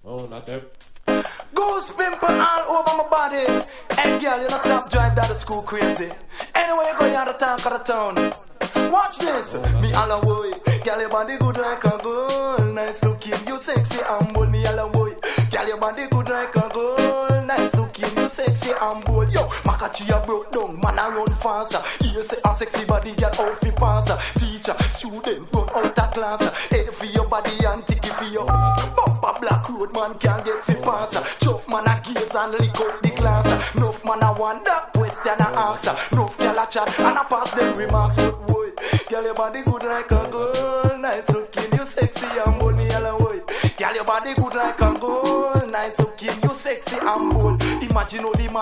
Oh, not there. Goose pimple all over my body. Hey girl, you don't stop drive down the school crazy. Anyway, you go out of town, cut the town. Watch this, me all a boy. Girl, your body good like a girl. Nice looking, you sexy and bold. Me all a boy. Girl, your body good like a girl. Nice looking, you sexy and bold. Yo, Makachi a broke down, man a run faster. You say a sexy body, girl out fi passer. Teacher, student, run out of class. Head for your body and ticky for your bumper black road, man can't get fi passer. Chop man a gaze and lick out the glass. Nuff man a wonder, question a answer. Nuff girl a chat and a pass them remarks. But boy, girl your body good like a girl. Nice looking, you sexy and bold. Me yellow boy. Girl your body good like a girl. Nice looking, you sexy and bold. Imagine how the man